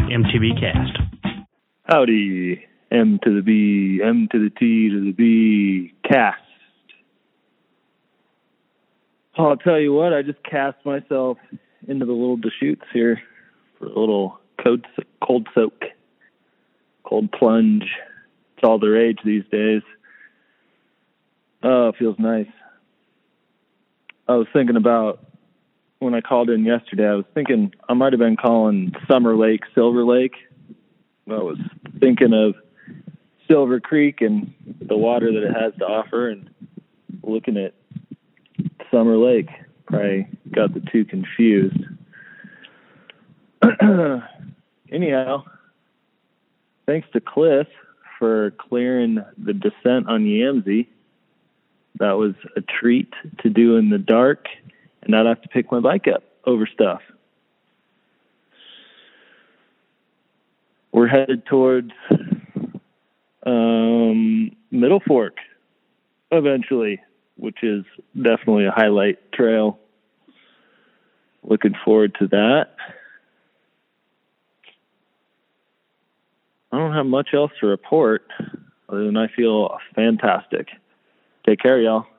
MTB Cast. Howdy, M to the B, M to the T to the B, cast. Oh, I'll tell you what, I just cast myself into the little Deschutes here for a little cold soak, cold plunge. It's all the rage these days. Oh, it feels nice. I was thinking about, when I called in yesterday, I was thinking I might have been calling Summer Lake Silver Lake. I was thinking of Silver Creek and the water that it has to offer, and looking at Summer Lake. Probably got the two confused. Anyhow, thanks to Cliff for clearing the descent on Yamsey. That was a treat to do in the dark and not have to pick my bike up over stuff. We're headed towards Middle Fork eventually, which is definitely a highlight trail. Looking forward to that. I don't have much else to report other than I feel fantastic. Take care, y'all.